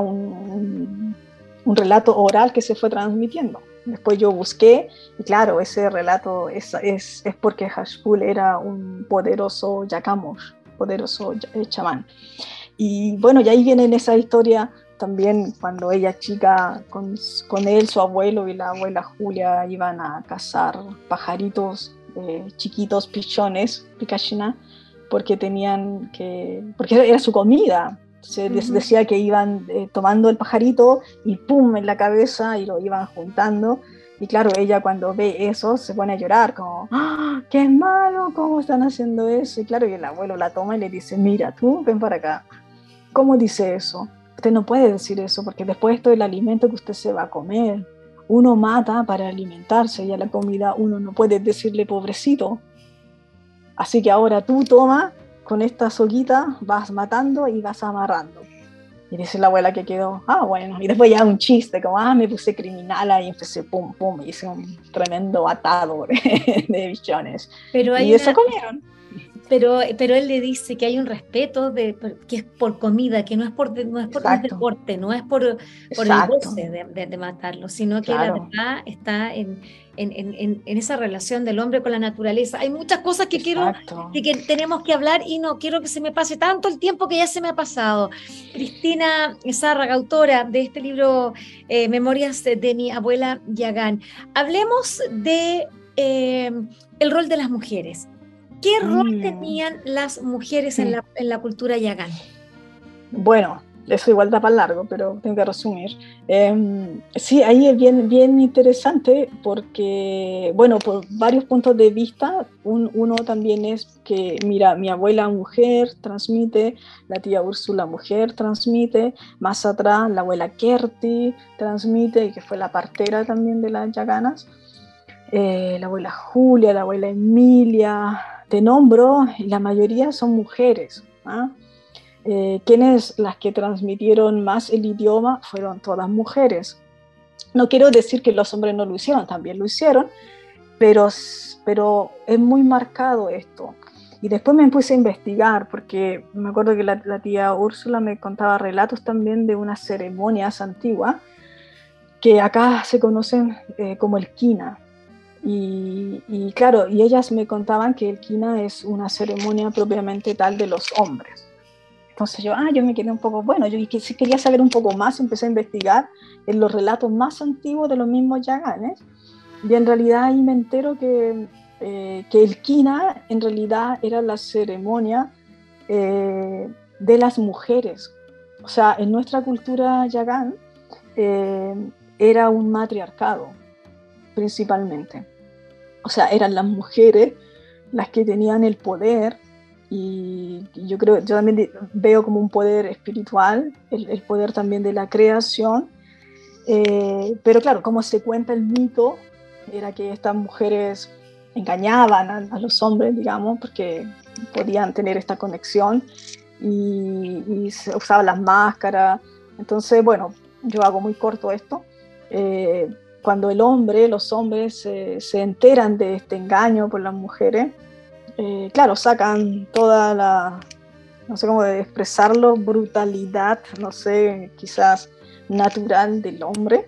un relato oral que se fue transmitiendo. Después yo busqué, y claro, ese relato es porque Hashpul era un poderoso Yakamosh, poderoso chamán. Y bueno, y ahí viene en esa historia también cuando ella chica, con él, su abuelo y la abuela Julia iban a cazar pajaritos chiquitos, pichones, picachina, porque era su comida. Se decía que iban tomando el pajarito y pum en la cabeza y lo iban juntando. Y claro, ella cuando ve eso se pone a llorar, como, ¡ah, qué malo! ¿Cómo están haciendo eso? Y claro, y el abuelo la toma y le dice, mira, tú ven para acá. ¿Cómo dice eso? Usted no puede decir eso porque después esto es el alimento que usted se va a comer. Uno mata para alimentarse y a la comida uno no puede decirle pobrecito. Así que ahora tú toma, con esta soguita vas matando y vas amarrando. Y dice la abuela que quedó, bueno. Y después ya un chiste, como, me puse criminal y empecé pum, pum, y hice un tremendo atado de bichones. Pero y eso comieron. Pero él le dice que hay un respeto que es por comida, que no es por deporte, no es por el goce de matarlo, sino que la verdad está en esa relación del hombre con la naturaleza. Hay muchas cosas que que tenemos que hablar y no quiero que se me pase tanto el tiempo que ya se me ha pasado. Cristina Zárraga, autora de este libro Memorias de mi abuela Yagán. Hablemos de el rol de las mujeres. ¿Qué rol tenían las mujeres en la cultura Yagán? Bueno, eso igual da para largo, pero tengo que resumir. Sí, ahí es bien interesante porque, bueno, por varios puntos de vista, uno también es que, mira, mi abuela mujer transmite, la tía Úrsula mujer transmite, más atrás la abuela Kerti transmite, que fue la partera también de las Yaganas, la abuela Julia, la abuela Emilia, te nombro, y la mayoría son mujeres. Quienes las que transmitieron más el idioma fueron todas mujeres. No quiero decir que los hombres no lo hicieron, también lo hicieron, pero es muy marcado esto. Y después me puse a investigar, porque me acuerdo que la tía Úrsula me contaba relatos también de unas ceremonias antiguas, que acá se conocen como el Kina. Y claro, y ellas me contaban que el Kina es una ceremonia propiamente tal de los hombres. Entonces yo me quedé un poco, bueno, yo quería saber un poco más, empecé a investigar en los relatos más antiguos de los mismos Yaganes, y en realidad ahí me entero que el Kina en realidad era la ceremonia de las mujeres. O sea, en nuestra cultura Yagán era un matriarcado, principalmente. O sea, eran las mujeres las que tenían el poder, y yo también veo como un poder espiritual, el poder también de la creación, pero claro, como se cuenta el mito, era que estas mujeres engañaban a los hombres, digamos, porque podían tener esta conexión, y se usaban las máscaras. Entonces, bueno, yo hago muy corto esto. Cuando los hombres se enteran de este engaño por las mujeres, claro, sacan toda no sé cómo expresarlo, brutalidad, no sé, quizás natural del hombre,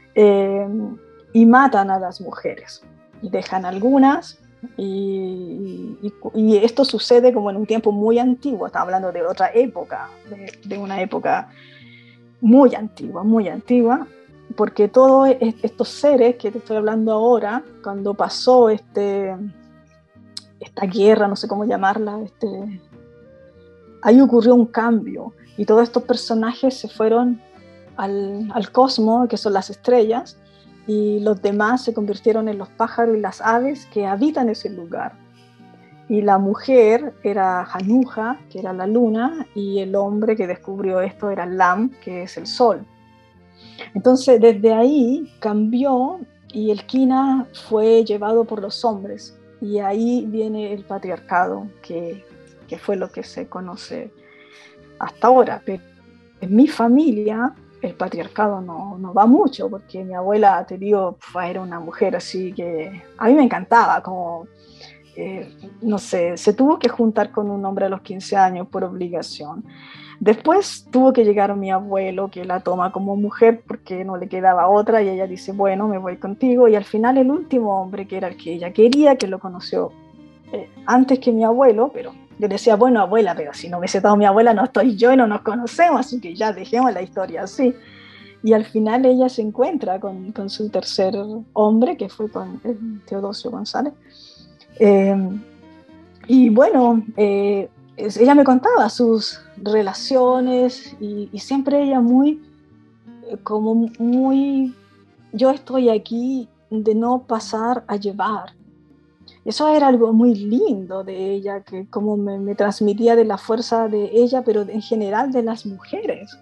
y matan a las mujeres, y dejan algunas, y esto sucede como en un tiempo muy antiguo, estamos hablando de otra época, de una época muy antigua, porque todos estos seres que te estoy hablando ahora, cuando pasó esta guerra, no sé cómo llamarla, ahí ocurrió un cambio, y todos estos personajes se fueron al cosmos, que son las estrellas, y los demás se convirtieron en los pájaros y las aves que habitan ese lugar. Y la mujer era Hanuja, que era la luna, y el hombre que descubrió esto era Lam, que es el sol. Entonces, desde ahí cambió y el quina fue llevado por los hombres, y ahí viene el patriarcado, que fue lo que se conoce hasta ahora. Pero en mi familia el patriarcado no va mucho, porque mi abuela, te digo, era una mujer así que a mí me encantaba, como, no sé, se tuvo que juntar con un hombre a los 15 años por obligación. Después tuvo que llegar mi abuelo, que la toma como mujer porque no le quedaba otra, y ella dice, bueno, me voy contigo. Y al final el último hombre, que era el que ella quería, que lo conoció antes que mi abuelo, pero yo decía, bueno, abuela, pero si no hubiese estado mi abuela no estoy yo y no nos conocemos, así que ya dejemos la historia así. Y al final ella se encuentra con su tercer hombre, que fue con Teodosio González. Y bueno, ella me contaba sus relaciones, y siempre ella como muy, yo estoy aquí de no pasar a llevar. Eso era algo muy lindo de ella, que como me transmitía de la fuerza de ella, pero en general de las mujeres.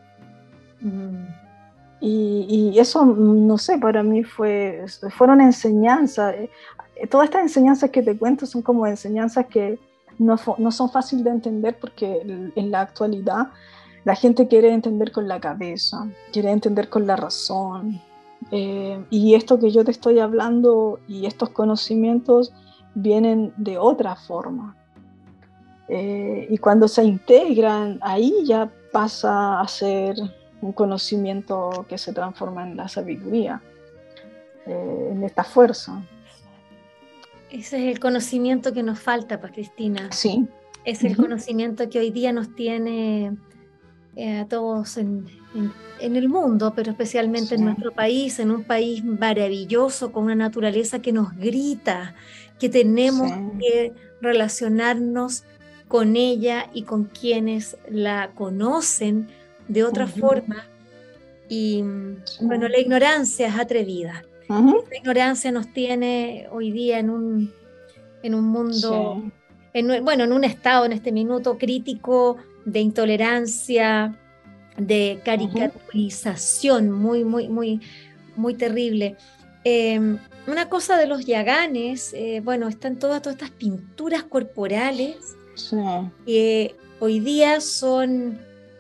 Y eso, no sé, para mí fueron enseñanzas. Todas estas enseñanzas que te cuento son como enseñanzas que no son fáciles de entender, porque en la actualidad la gente quiere entender con la cabeza, quiere entender con la razón. Y esto que yo te estoy hablando y estos conocimientos vienen de otra forma. Y cuando se integran, ahí ya pasa a ser un conocimiento que se transforma en la sabiduría, en esta fuerza. Ese es el conocimiento que nos falta, pues, Cristina. Sí. Es el conocimiento que hoy día nos tiene a todos en el mundo, pero especialmente en nuestro país, en un país maravilloso, con una naturaleza que nos grita, que tenemos que relacionarnos con ella y con quienes la conocen de otra forma. Y bueno, la ignorancia es atrevida. La ignorancia nos tiene hoy día en un mundo, en un estado en este minuto crítico de intolerancia, de caricaturización muy, muy, muy, muy terrible. Una cosa de los yaganes, están todas estas pinturas corporales que hoy día son,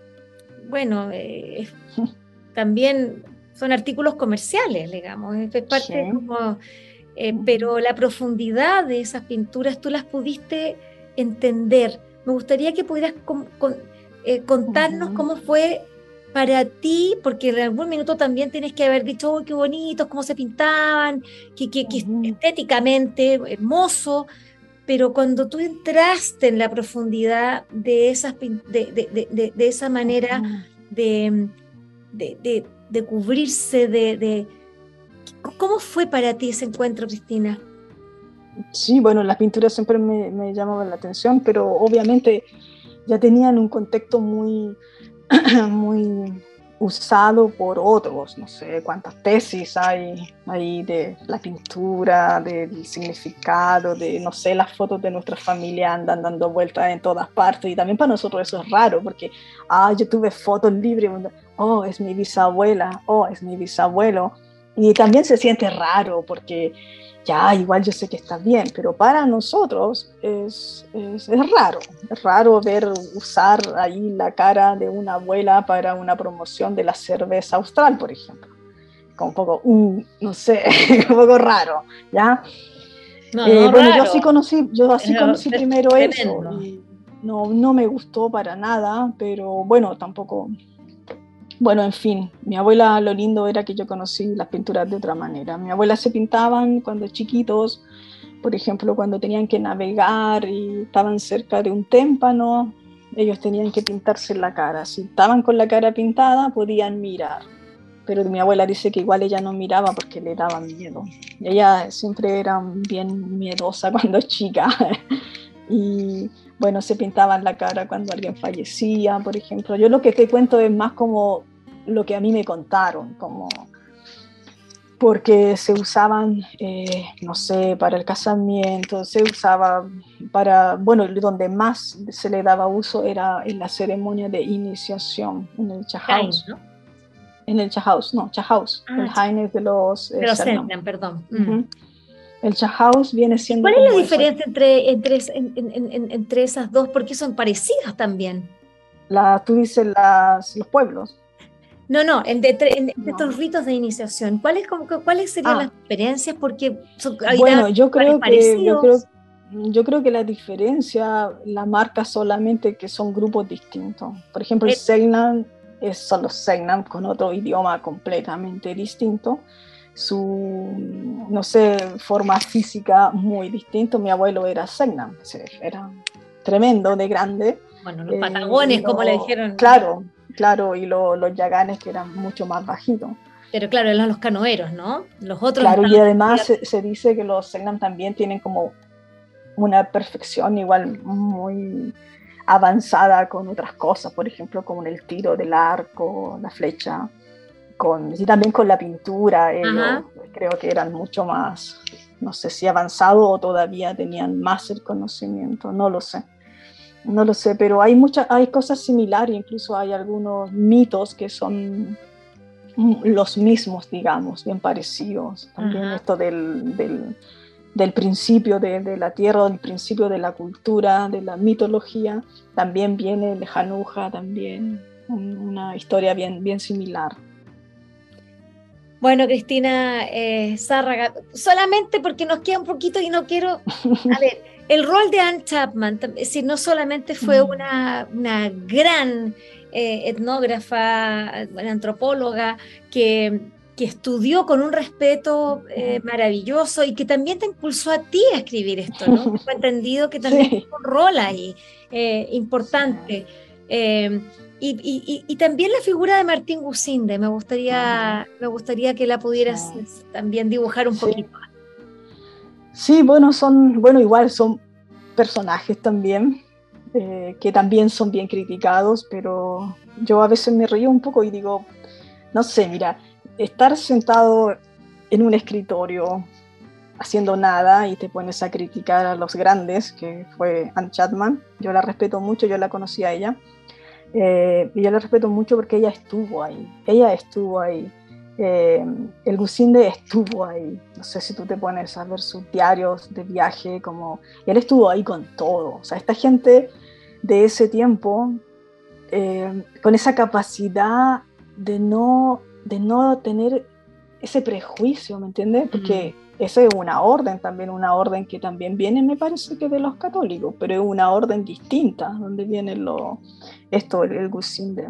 también son artículos comerciales, digamos, es parte como... pero la profundidad de esas pinturas tú las pudiste entender. Me gustaría que pudieras contarnos cómo fue para ti, porque en algún minuto también tienes que haber dicho, oh, qué bonitos, cómo se pintaban, que estéticamente hermoso, pero cuando tú entraste en la profundidad de de esa manera de cubrirse, ¿cómo fue para ti ese encuentro, Cristina? Sí, bueno, las pinturas siempre me llamaban la atención, pero obviamente ya tenían un contexto muy, muy usado por otros. No sé cuántas tesis hay ahí de la pintura, del significado, de, no sé, las fotos de nuestra familia andan dando vueltas en todas partes, y también para nosotros eso es raro, porque yo tuve fotos libres, oh, es mi bisabuela, oh, es mi bisabuelo, y también se siente raro, porque ya, igual yo sé que está bien, pero para nosotros es raro usar ahí la cara de una abuela para una promoción de la cerveza austral, por ejemplo. Como un poco, no sé, un poco raro, ¿ya? Bueno, raro. Yo así conocí primero tremendo. Eso, y no me gustó para nada, pero bueno, tampoco... Bueno, en fin, mi abuela, lo lindo era que yo conocí las pinturas de otra manera. Mi abuela se pintaban cuando chiquitos, por ejemplo, cuando tenían que navegar y estaban cerca de un témpano, ellos tenían que pintarse la cara. Si estaban con la cara pintada, podían mirar. Pero mi abuela dice que igual ella no miraba porque le daba miedo. Ella siempre era bien miedosa cuando chica. Y bueno, se pintaban la cara cuando alguien fallecía, por ejemplo. Yo lo que te cuento es más como lo que a mí me contaron, como porque se usaban, no sé, para el casamiento, se usaba para, bueno, donde más se le daba uso era en la ceremonia de iniciación, en el chahaus. ¿No? en el Chahaus, no, Chahaus, el Heine de los Selknam, perdón. Uh-huh. El Chahaus viene siendo... ¿Cuál es la diferencia entre esas dos? Porque son parecidas también. Tú dices los pueblos. No, entre estos ritos de iniciación, ¿cuáles serían las diferencias? Porque bueno, yo creo que la diferencia la marca solamente que son grupos distintos. Por ejemplo, el Selknam son los Selknam con otro idioma completamente distinto. Su, no sé, forma física muy distinta. Mi abuelo era Selknam, era tremendo, de grande. Bueno, los patagones, como le dijeron. Claro, y los yaganes que eran mucho más bajitos. Pero claro, eran los canoeros, ¿no? Los otros. Claro, y además se dice que los Selknam también tienen como una perfección igual muy avanzada con otras cosas, por ejemplo, como en el tiro del arco, la flecha, y también con la pintura. Ellos creo que eran mucho más, no sé si avanzado o todavía tenían más el conocimiento, no lo sé, pero hay cosas similares, incluso hay algunos mitos que son los mismos, digamos, bien parecidos. También esto del principio de la tierra, del principio de la cultura, de la mitología, también viene el Hanuja, también una historia bien similar. Bueno, Cristina Zárraga, solamente porque nos queda un poquito y no quiero... A ver, el rol de Anne Chapman, si no solamente fue una gran etnógrafa, una antropóloga que estudió con un respeto maravilloso y que también te impulsó a ti a escribir esto, ¿no? Tengo entendido que también tuvo un rol ahí importante. Y también la figura de Martín Gusinde, me gustaría que la pudieras también dibujar un poquito. Sí, bueno, igual son personajes también, que también son bien criticados, pero yo a veces me río un poco y digo, no sé, mira, estar sentado en un escritorio haciendo nada y te pones a criticar a los grandes, que fue Anne Chapman, yo la respeto mucho, yo la conocí a ella, y yo la respeto mucho porque ella estuvo ahí, el Gusinde estuvo ahí, no sé si tú te pones a ver sus diarios de viaje, como él estuvo ahí con todo, o sea, esta gente de ese tiempo, con esa capacidad de no tener ese prejuicio, ¿me entiendes? Porque esa es una orden que también viene, me parece que de los católicos, pero es una orden distinta, donde viene el Gusinde.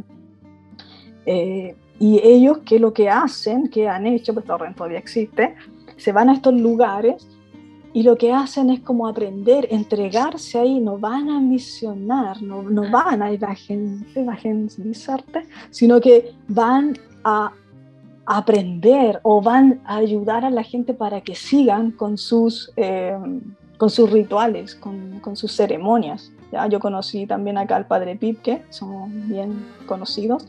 Y ellos, ¿qué es lo que hacen? ¿Qué han hecho? Pues esta orden todavía existe. Se van a estos lugares y lo que hacen es como aprender, entregarse ahí, no van a misionar, no van a evangelizarte, sino que van a aprender o van a ayudar a la gente para que sigan con sus rituales, con sus ceremonias. ¿Ya? Yo conocí también acá al padre Pipke, somos bien conocidos,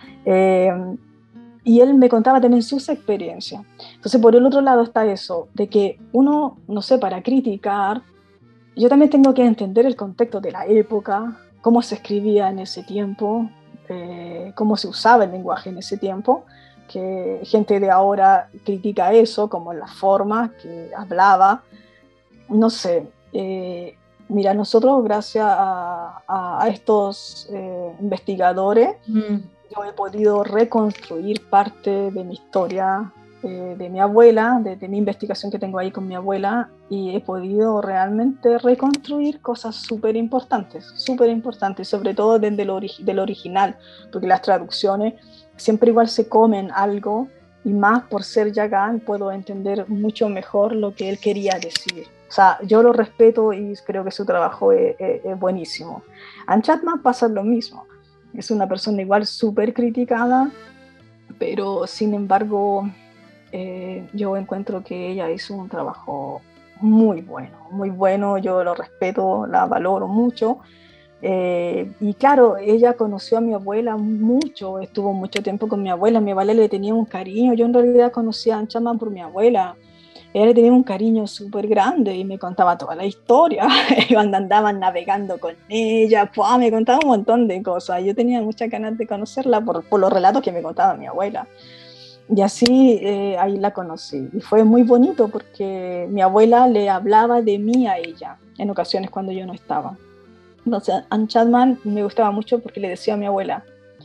y él me contaba también sus experiencias. Entonces, por el otro lado está eso, de que uno, no sé, para criticar, yo también tengo que entender el contexto de la época, cómo se escribía en ese tiempo, cómo se usaba el lenguaje en ese tiempo, que gente de ahora critica eso, como la forma que hablaba, no sé. Mira, nosotros gracias a estos investigadores, yo he podido reconstruir parte de mi historia, de mi abuela, de mi investigación que tengo ahí con mi abuela, y he podido realmente reconstruir cosas súper importantes, sobre todo desde del original, porque las traducciones siempre igual se comen algo, y más por ser yagán puedo entender mucho mejor lo que él quería decir. O sea, yo lo respeto y creo que su trabajo es buenísimo. Anne Chapman pasa lo mismo. Es una persona igual súper criticada, pero sin embargo yo encuentro que ella hizo un trabajo muy bueno, yo lo respeto, la valoro mucho. Y claro, ella conoció a mi abuela mucho, estuvo mucho tiempo con mi abuela le tenía un cariño. Yo en realidad conocí a Anne Chapman por mi abuela, ella le tenía un cariño súper grande y me contaba toda la historia. Cuando andaban navegando con ella, me contaba un montón de cosas. Yo tenía muchas ganas de conocerla por los relatos que me contaba mi abuela. Y así ahí la conocí. Y fue muy bonito porque mi abuela le hablaba de mí a ella en ocasiones cuando yo no estaba. Entonces, Anne Chapman me gustaba mucho porque le decía a mi abuela,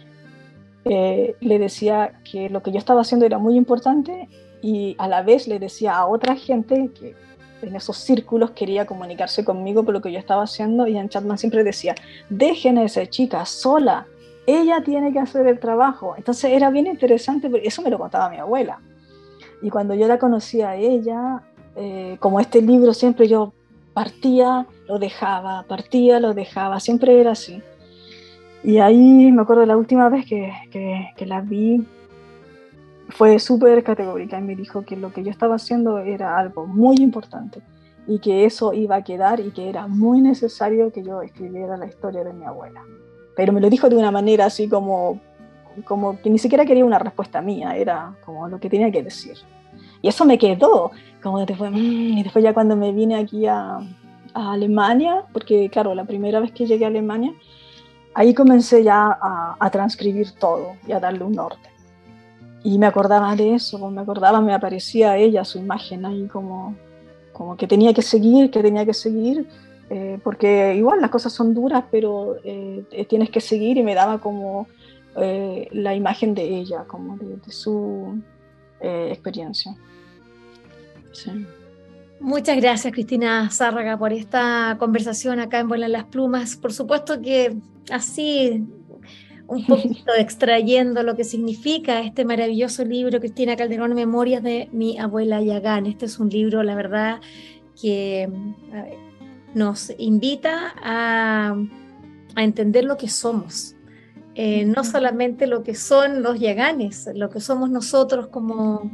le decía que lo que yo estaba haciendo era muy importante y a la vez le decía a otra gente que en esos círculos quería comunicarse conmigo por lo que yo estaba haciendo, y Anne Chapman siempre decía, dejen a esa chica sola, ella tiene que hacer el trabajo. Entonces era bien interesante, porque eso me lo contaba mi abuela. Y cuando yo la conocí a ella, como este libro siempre yo partía, lo dejaba, siempre era así. Y ahí me acuerdo la última vez que la vi, fue súper categórica y me dijo que lo que yo estaba haciendo era algo muy importante y que eso iba a quedar y que era muy necesario que yo escribiera la historia de mi abuela. Pero me lo dijo de una manera así como que ni siquiera quería una respuesta mía, era como lo que tenía que decir. Y eso me quedó, como después, y después ya cuando me vine aquí a Alemania, porque claro, la primera vez que llegué a Alemania, ahí comencé ya a transcribir todo y a darle un norte. Y me acordaba de eso, me aparecía ella, su imagen ahí como que tenía que seguir, porque igual las cosas son duras, pero tienes que seguir, y me daba como la imagen de ella, como de su experiencia. Sí. Muchas gracias, Cristina Zárraga, por esta conversación acá en Vuelan las Plumas. Por supuesto que así, un poquito extrayendo lo que significa este maravilloso libro, Cristina Calderón, Memorias de mi abuela Yagán. Este es un libro, la verdad, que nos invita a entender lo que somos. No solamente lo que son los Yaganes, lo que somos nosotros como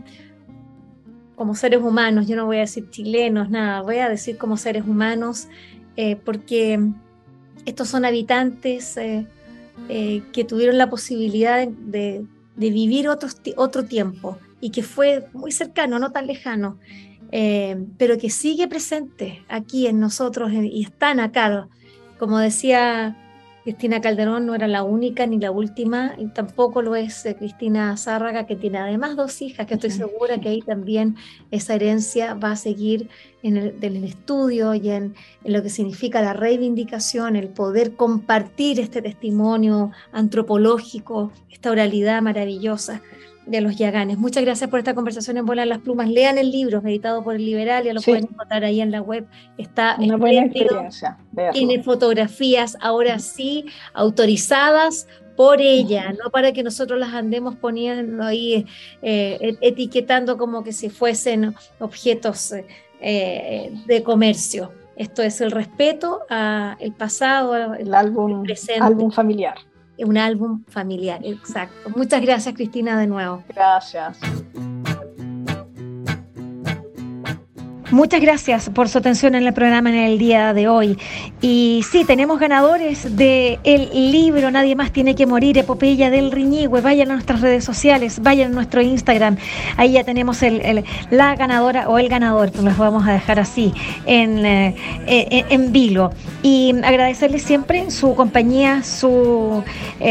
seres humanos. Yo no voy a decir chilenos, nada, voy a decir como seres humanos, porque estos son habitantes que tuvieron la posibilidad de vivir otro tiempo, y que fue muy cercano, no tan lejano, pero que sigue presente aquí en nosotros y están acá. Como decía Cristina Calderón, no era la única ni la última, y tampoco lo es Cristina Zárraga, que tiene además 2 hijas, que estoy segura que ahí también esa herencia va a seguir en el estudio y en lo que significa la reivindicación, el poder compartir este testimonio antropológico, esta oralidad maravillosa de los Yaganes. Muchas gracias por esta conversación en Vuelan las Plumas. Lean el libro, editado por el Liberalia, lo pueden encontrar ahí en la web. Está una buena experiencia. Tiene fotografías, ahora sí, autorizadas por ella, no para que nosotros las andemos poniendo ahí, etiquetando como que si fuesen objetos de comercio. Esto es el respeto al pasado, el álbum, presente. Álbum familiar. Un álbum familiar, exacto. Muchas gracias, Cristina, de nuevo. Gracias. Muchas gracias por su atención en el programa en el día de hoy. Y sí, tenemos ganadores del libro Nadie más tiene que morir, Epopeya del Riñihue. Vayan a nuestras redes sociales, vayan a nuestro Instagram. Ahí ya tenemos la ganadora o el ganador, pues los vamos a dejar así en vilo. Y agradecerles siempre su compañía, su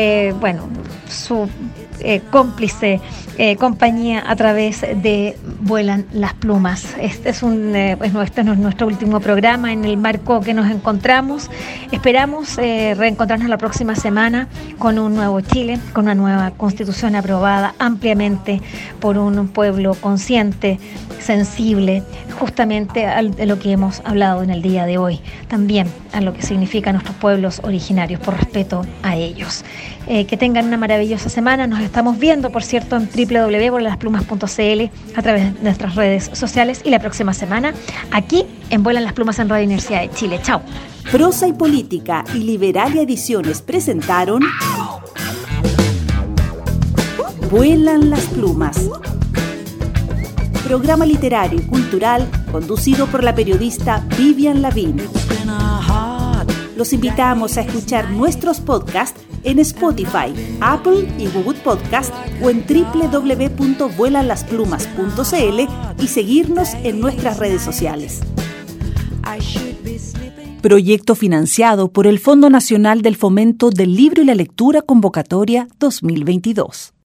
cómplice compañía a través de Vuelan las Plumas. Este es nuestro último programa en el marco que nos encontramos. Esperamos reencontrarnos la próxima semana con un nuevo Chile, con una nueva constitución aprobada ampliamente por un pueblo consciente, sensible, justamente a lo que hemos hablado en el día de hoy, también a lo que significan nuestros pueblos originarios, por respeto a ellos. Que tengan una maravillosa semana. Nos estamos viendo, por cierto, en www.vuelanlasplumas.cl, a través de nuestras redes sociales, y la próxima semana aquí en Vuelan las Plumas en Radio Universidad de Chile. Chao. Prosa y Política y Liberalia Ediciones presentaron Vuelan las Plumas, programa literario y cultural conducido por la periodista Vivian Lavín. Los invitamos a escuchar nuestros podcasts en Spotify, Apple y Google Podcast o en www.vuelanlasplumas.cl y seguirnos en nuestras redes sociales. Proyecto financiado por el Fondo Nacional del Fomento del Libro y la Lectura Convocatoria 2022.